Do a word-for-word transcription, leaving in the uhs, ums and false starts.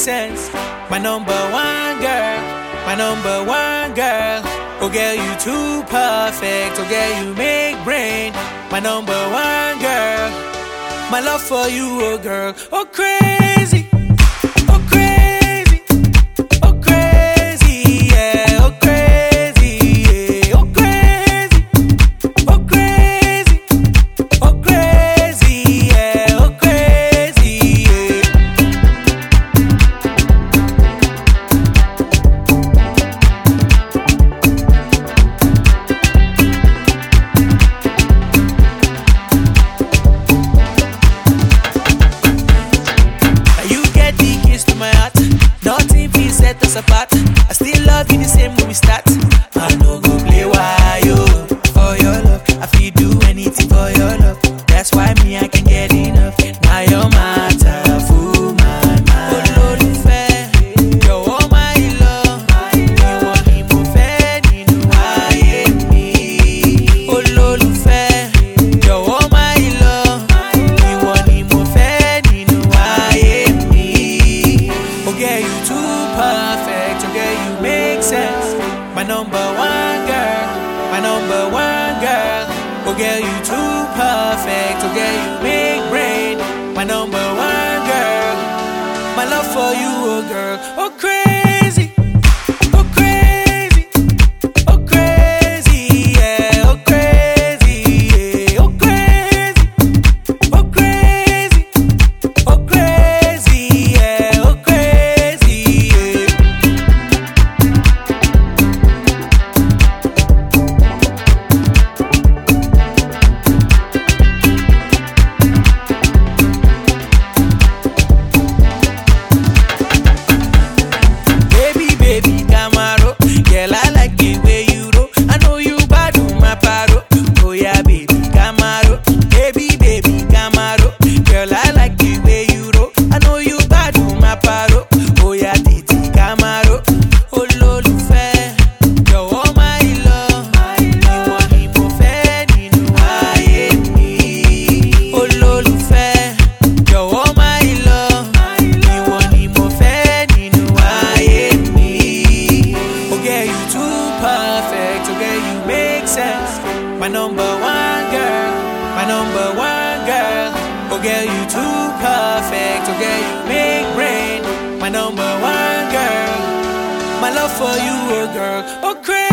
sense. My number one girl, my number one girl. Oh girl, you too perfect. Oh girl, you make brain. My number one girl. My love for you, oh girl, oh crazy. Oh crazy. Oh crazy, yeah. Oh crazy, yeah. Oh crazy. Oh crazy. Oh crazy, yeah. Oh crazy, yeah. You get the keys to my heart. Nothing can set us apart. I still love you the same when we start. I no go play why yo. For your love, I feel do anything for your love. That's why me I can get enough. Now your matter, fool my mind. Olólùfẹ́, jọ̀wọ́ my love. Ìwọ ni mo fẹ́ nínú ayé mi. Olólùfẹ́, jọ̀wọ́ my love. Ìwọ ni mo fẹ́ nínú ayé mi. Oh girl, you too perfect. Oh girl, you make sense. My number one girl, my number one girl. Oh girl, you too perfect. Oh girl, you make brain. My number one girl. My love for you, oh girl, oh crazy. Oh crazy. Oh crazy, yeah. Oh crazy, yeah. Oh crazy. Oh crazy. Oh crazy, yeah. Oh crazy, yeah. Baby, baby, Camaro. Girl, I like the way you roll. I know you bad on my paro. Oh yeah, baby, Camaro. Baby, baby, Camaro. Girl, I like the way you roll. I know you bad on my paro. Oh yeah, titi Camaro. Olólùfẹ́, jọ̀wọ́ my love. Ìwọ ni mo fẹ́ nínú ayé mi. Olólùfẹ́, jọ̀wọ́ my love. Ìwọ ni mo fẹ́ nínú ayé mi. Oh girl, you too perfect. Oh girl, you make sense. My number one girl, my number one girl. Oh girl, you too perfect. Oh girl, you make brain. My number one girl. My love for you, oh girl, oh crazy.